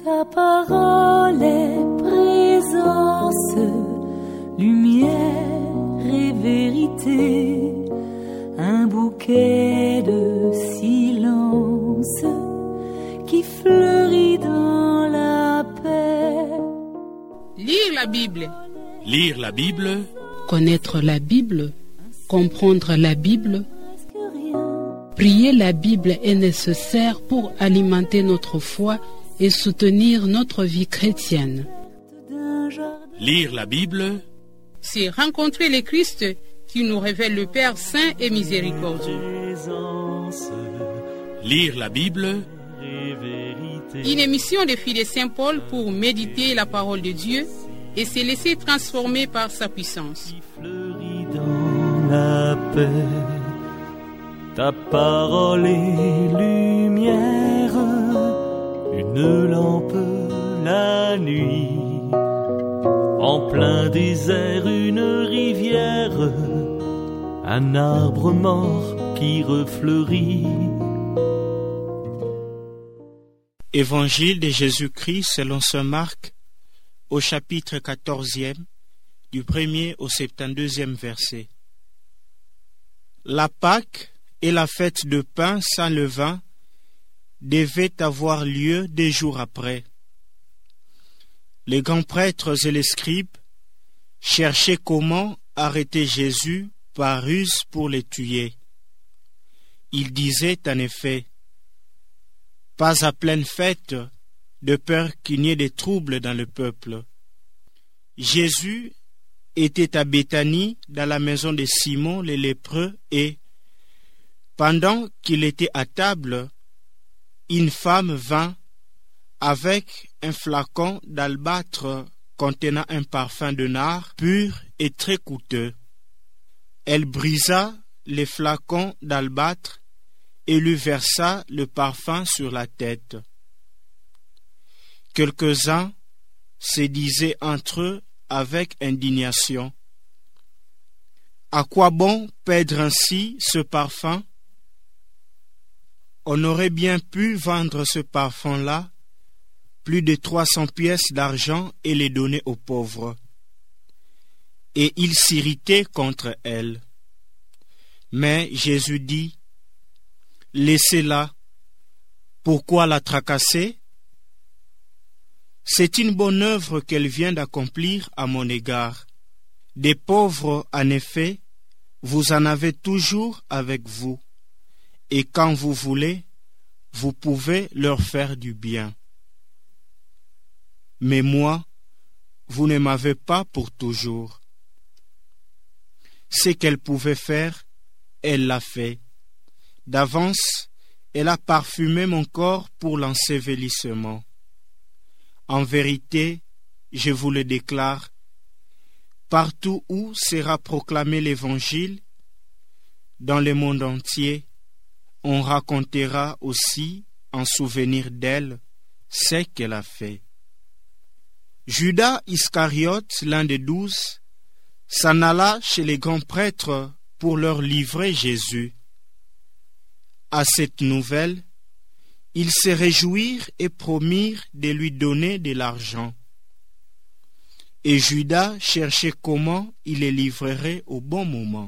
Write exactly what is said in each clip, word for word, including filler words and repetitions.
Ta parole est présence, lumière et vérité, un bouquet de silence qui fleurit dans la paix. Lire la Bible. Lire la Bible. Connaître la Bible, comprendre la Bible. Prier la Bible est nécessaire pour alimenter notre foi et soutenir notre vie chrétienne. Lire la Bible, c'est rencontrer le Christ qui nous révèle le Père saint et miséricordieux. Lire la Bible, une émission des filles de Saint Paul pour méditer la parole de Dieu et se laisser transformer par sa puissance. Dans la paix, ta parole est lumière, une lampe la nuit, en plein désert une rivière, un arbre mort qui refleurit. Évangile de Jésus-Christ selon saint Marc, au chapitre quatorzième, du premier au septante-deuxième verset. La Pâque et la fête de pain sans levain devaient avoir lieu des jours après. Les grands prêtres et les scribes cherchaient comment arrêter Jésus par ruse pour le tuer. Ils disaient en effet: pas à pleine fête, de peur qu'il n'y ait des troubles dans le peuple. Jésus était à Béthanie, dans la maison de Simon le lépreux, et, pendant qu'il était à table, une femme vint avec un flacon d'albâtre contenant un parfum de nard pur et très coûteux. Elle brisa les flacons d'albâtre et lui versa le parfum sur la tête. Quelques-uns se disaient entre eux avec indignation: à quoi bon perdre ainsi ce parfum? On aurait bien pu vendre ce parfum-là plus de trois cents pièces d'argent et les donner aux pauvres. Et ils s'irritaient contre elle. Mais Jésus dit: laissez-la. Pourquoi la tracasser? C'est une bonne œuvre qu'elle vient d'accomplir à mon égard. Des pauvres, en effet, vous en avez toujours avec vous, et quand vous voulez, vous pouvez leur faire du bien. Mais moi, vous ne m'avez pas pour toujours. Ce qu'elle pouvait faire, elle l'a fait. D'avance, elle a parfumé mon corps pour l'ensevelissement. En vérité, je vous le déclare, partout où sera proclamé l'Évangile, dans le monde entier, on racontera aussi, en souvenir d'elle, ce qu'elle a fait. Judas Iscariote, l'un des douze, s'en alla chez les grands prêtres pour leur livrer Jésus. À cette nouvelle, ils se réjouirent et promirent de lui donner de l'argent. Et Judas cherchait comment il les livrerait au bon moment.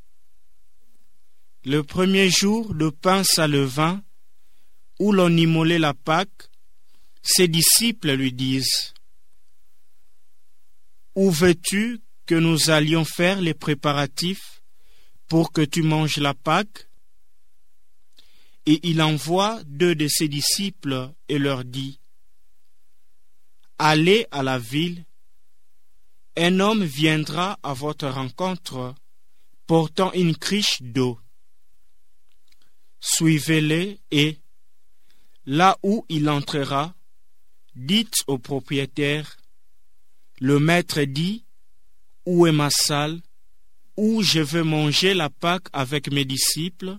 Le premier jour de pain sans levain, où l'on immolait la Pâque, ses disciples lui disent: où veux-tu que nous allions faire les préparatifs pour que tu manges la Pâque? Et il envoie deux de ses disciples et leur dit: allez à la ville, un homme viendra à votre rencontre portant une cruche d'eau. Suivez-le et, là où il entrera, dites au propriétaire: le maître dit, où est ma salle, où je veux manger la Pâque avec mes disciples?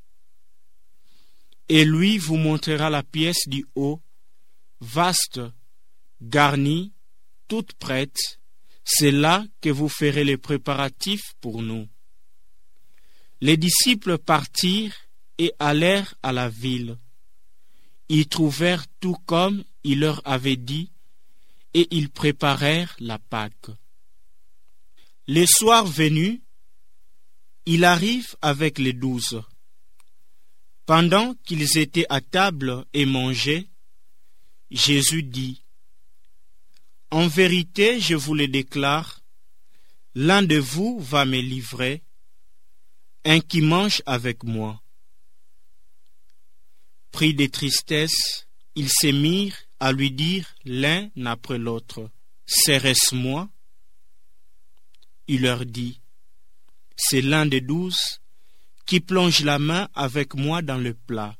Et lui vous montrera la pièce du haut, vaste, garnie, toute prête. C'est là que vous ferez les préparatifs pour nous. Les disciples partirent et allèrent à la ville. Ils trouvèrent tout comme il leur avait dit, et ils préparèrent la Pâque. Le soir venu, il arrive avec les douze. Pendant qu'ils étaient à table et mangeaient, Jésus dit, « En vérité, je vous le déclare, l'un de vous va me livrer, un qui mange avec moi. » Pris de tristesse, ils se mirent à lui dire l'un après l'autre, « Serait-ce moi ?» Il leur dit, « C'est l'un des douze qui plonge la main avec moi dans le plat.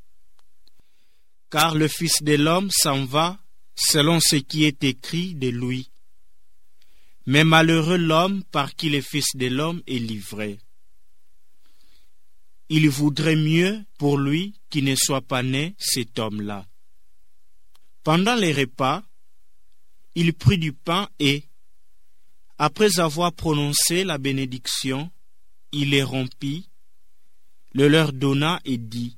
Car le Fils de l'homme s'en va selon ce qui est écrit de lui. Mais malheureux l'homme par qui le Fils de l'homme est livré. Il vaudrait mieux pour lui qu'il ne soit pas né cet homme-là. » Pendant les repas, il prit du pain et, après avoir prononcé la bénédiction, il les rompit, le leur donna et dit,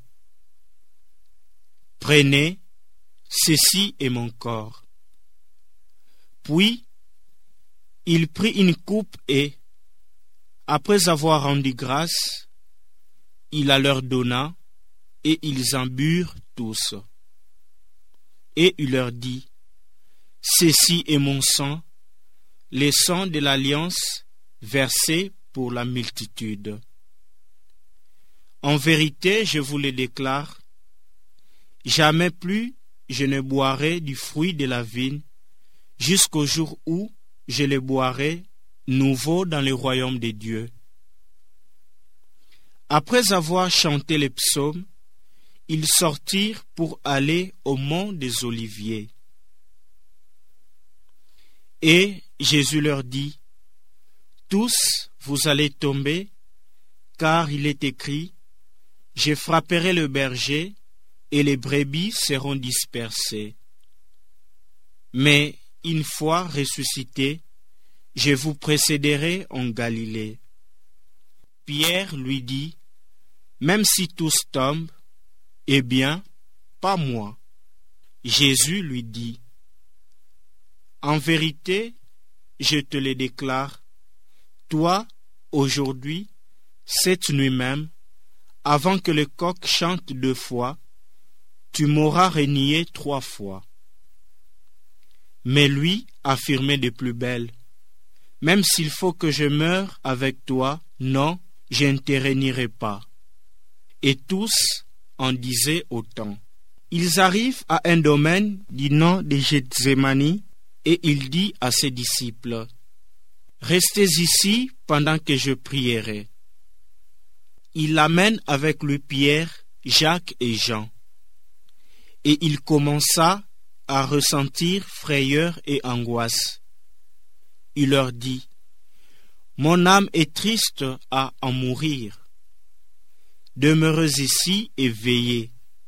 « Prenez, ceci est mon corps. » Puis, il prit une coupe et, après avoir rendu grâce, il la leur donna, et ils en burent tous. Et il leur dit, « Ceci est mon sang, le sang de l'alliance versé pour la multitude. En vérité, je vous le déclare, jamais plus je ne boirai du fruit de la vigne, jusqu'au jour où je le boirai nouveau dans le royaume de Dieu. » Après avoir chanté les psaumes, ils sortirent pour aller au mont des Oliviers. Et Jésus leur dit, « Tous vous allez tomber, car il est écrit, « Je frapperai le berger, et les brebis seront dispersées. » Mais une fois ressuscité, je vous précéderai en Galilée. Pierre lui dit, « Même si tous tombent, eh bien, pas moi. » Jésus lui dit, « En vérité, je te le déclare, toi, aujourd'hui, cette nuit même, avant que le coq chante deux fois, tu m'auras renié trois fois. » Mais lui affirmait de plus belle, « Même s'il faut que je meure avec toi, non, je ne te renierai pas. » Et tous en disaient autant. Ils arrivent à un domaine du nom de Gethsémani, et il dit à ses disciples, « Restez ici pendant que je prierai. » Il amène avec lui Pierre, Jacques et Jean. Et il commença à ressentir frayeur et angoisse. Il leur dit, « Mon âme est triste à en mourir. Demeurez ici et veillez. »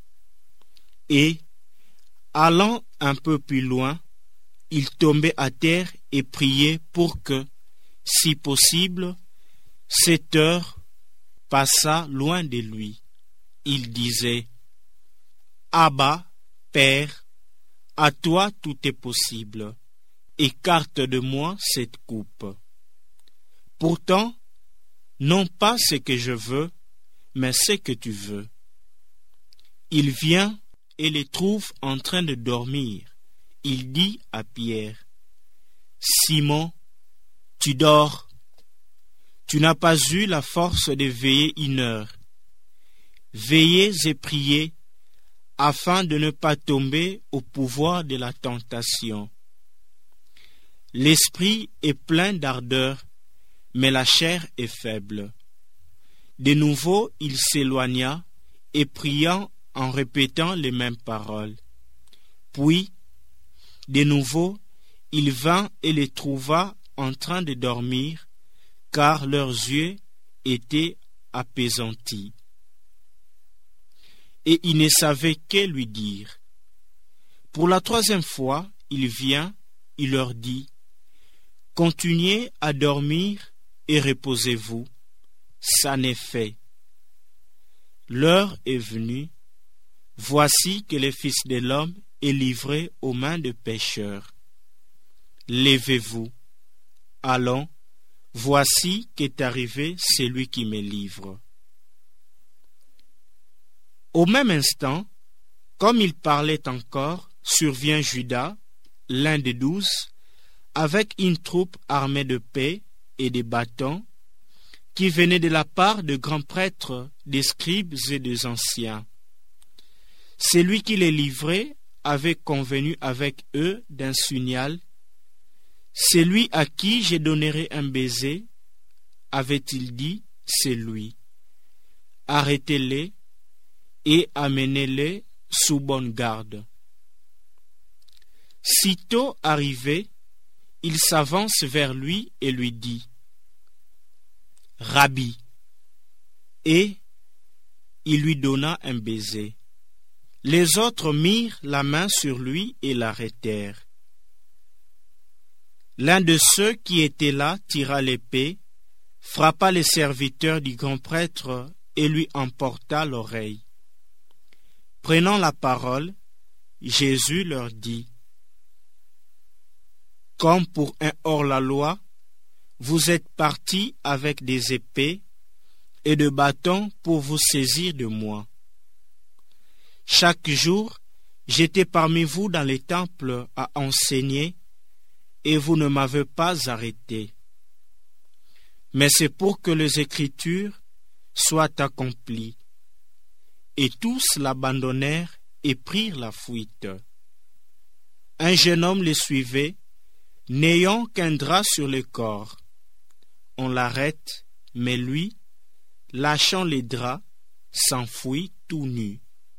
Et, allant un peu plus loin, il tombait à terre et priait pour que, si possible, cette heure passât loin de lui. Il disait, « Abba, Père, à toi tout est possible. Écarte de moi cette coupe. Pourtant, non pas ce que je veux, mais ce que tu veux. » Il vient et les trouve en train de dormir. Il dit à Pierre, « Simon, tu dors. Tu n'as pas eu la force de veiller une heure. Veillez et priez, afin de ne pas tomber au pouvoir de la tentation. L'esprit est plein d'ardeur, mais la chair est faible. » De nouveau, il s'éloigna, et priant en répétant les mêmes paroles. Puis, de nouveau, il vint et les trouva en train de dormir, car leurs yeux étaient appesantis. Et il ne savait que lui dire. Pour la troisième fois, il vient, il leur dit, « Continuez à dormir et reposez-vous. Ça n'est fait. L'heure est venue. Voici que le Fils de l'homme est livré aux mains de pécheurs. Levez-vous, allons, voici qu'est arrivé celui qui me livre. » Au même instant, comme il parlait encore, survient Judas, l'un des douze, avec une troupe armée de paix et de bâtons, qui venait de la part de grands prêtres, des scribes et des anciens. Celui qui les livrait avait convenu avec eux d'un signal. Celui à qui je donnerai un baiser, avait-il dit, c'est lui. Arrêtez-les et amenez-les sous bonne garde. Sitôt arrivé, il s'avance vers lui et lui dit, « Rabbi !» Et il lui donna un baiser. Les autres mirent la main sur lui et l'arrêtèrent. L'un de ceux qui étaient là tira l'épée, frappa les serviteurs du grand prêtre et lui emporta l'oreille. Prenant la parole, Jésus leur dit, « Comme pour un hors-la-loi, vous êtes partis avec des épées et de bâtons pour vous saisir de moi. Chaque jour, j'étais parmi vous dans les temples à enseigner, et vous ne m'avez pas arrêté. Mais c'est pour que les Écritures soient accomplies. » Et tous l'abandonnèrent et prirent la fuite. Un jeune homme les suivait, n'ayant qu'un drap sur le corps. On l'arrête, mais lui, lâchant les draps, s'enfuit tout nu.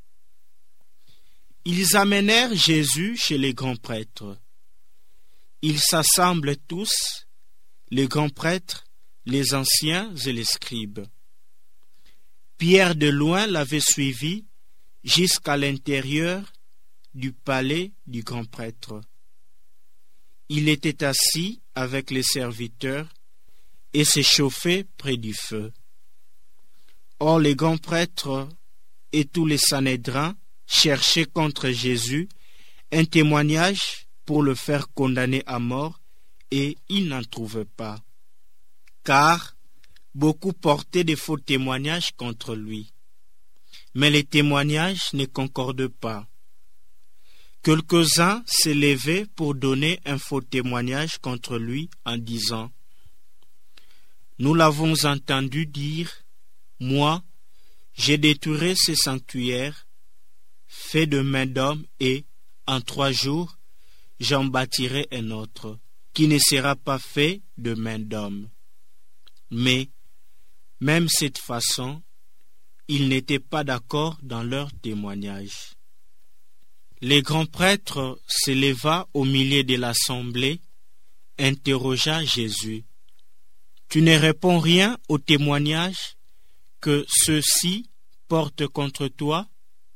Ils amenèrent Jésus chez les grands prêtres. Ils s'assemblent tous, les grands prêtres, les anciens et les scribes. Pierre de loin l'avait suivi jusqu'à l'intérieur du palais du grand prêtre. Il était assis avec les serviteurs et se chauffait près du feu. Or les grands prêtres et tous les sanédrins cherchaient contre Jésus un témoignage pour le faire condamner à mort, et ils n'en trouvaient pas. Car beaucoup portaient des faux témoignages contre lui. Mais les témoignages ne concordent pas. Quelques-uns s'élevaient pour donner un faux témoignage contre lui en disant, « Nous l'avons entendu dire, moi, j'ai détruit ce sanctuaire, fait de main d'homme, et, en trois jours, j'en bâtirai un autre, qui ne sera pas fait de main d'homme. » Mais, même cette façon, ils n'étaient pas d'accord dans leur témoignage. Les grands prêtres se leva au milieu de l'assemblée, interrogea Jésus. « Tu ne réponds rien au témoignage que ceux-ci portent contre toi ?»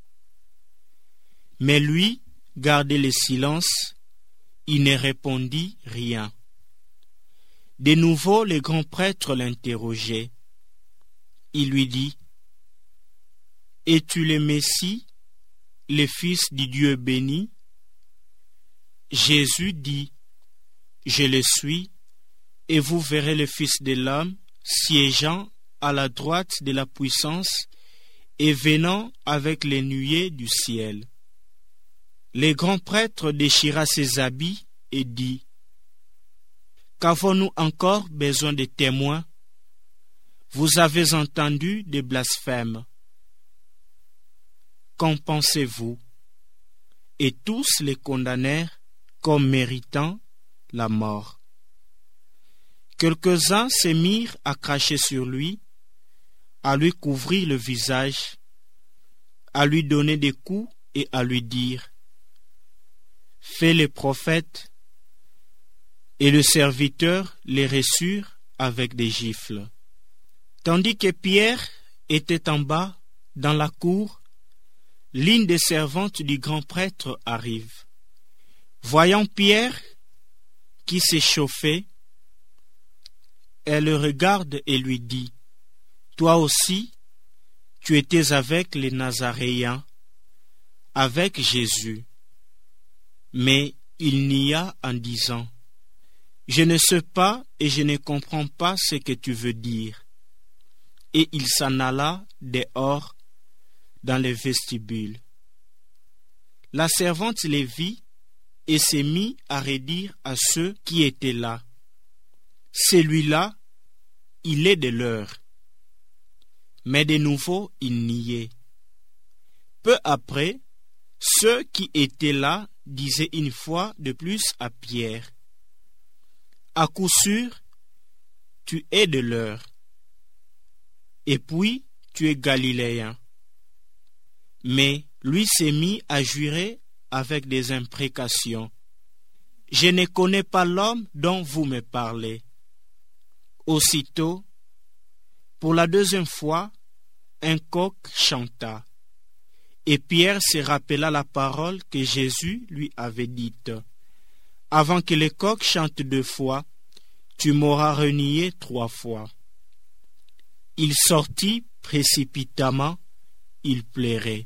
Mais lui gardait le silence, il ne répondit rien. De nouveau, les grands prêtres l'interrogeaient. Il lui dit, « Es-tu le Messie, le Fils du Dieu béni ?» Jésus dit, « Je le suis, et vous verrez le Fils de l'homme siégeant à la droite de la puissance et venant avec les nuées du ciel. » Le grand prêtre déchira ses habits et dit, « Qu'avons-nous encore besoin de témoins? Vous avez entendu des blasphèmes. Qu'en pensez-vous » Et tous les condamnèrent comme méritant la mort. Quelques-uns se mirent à cracher sur lui, à lui couvrir le visage, à lui donner des coups et à lui dire, « Fais les prophètes », et le serviteur les reçurent avec des gifles. Tandis que Pierre était en bas, dans la cour, l'une des servantes du grand prêtre arrive. Voyant Pierre qui s'échauffait, elle le regarde et lui dit, « Toi aussi, tu étais avec les Nazaréens, avec Jésus. » Mais il nia en disant: Je ne sais pas et je ne comprends pas ce que tu veux dire. Et il s'en alla dehors dans le vestibule. La servante les vit et se mit à redire à ceux qui étaient là: Celui-là, il est de leur. Mais de nouveau il niait. Peu après, ceux qui étaient là disaient une fois de plus à Pierre: À coup sûr, tu es de leur. Et puis, tu es galiléen. Mais lui s'est mis à jurer avec des imprécations: Je ne connais pas l'homme dont vous me parlez. Aussitôt, pour la deuxième fois, un coq chanta. Et Pierre se rappela la parole que Jésus lui avait dite: Avant que le coq chante deux fois, tu m'auras renié trois fois. Il sortit précipitamment, il pleurait.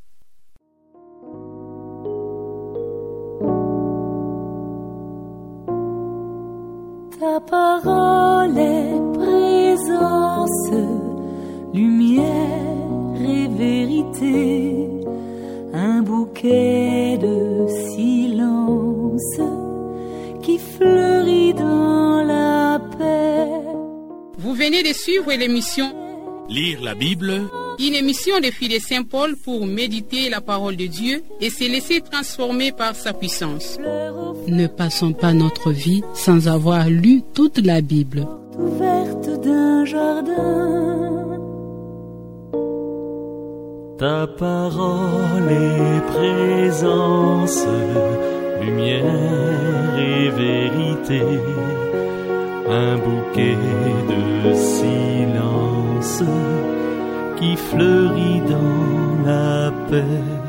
Ta parole est présence, lumière et vérité, un bouquet de silence qui fleurit dans la paix. Vous venez de suivre l'émission Lire la Bible, une émission des filles de Saint-Paul pour méditer la parole de Dieu et se laisser transformer par sa puissance. Ne passons pas notre vie sans avoir lu toute la Bible. Ouverte d'un jardin. Ta parole est présence, lumière et vérité, un bouquet de silence qui fleurit dans la paix.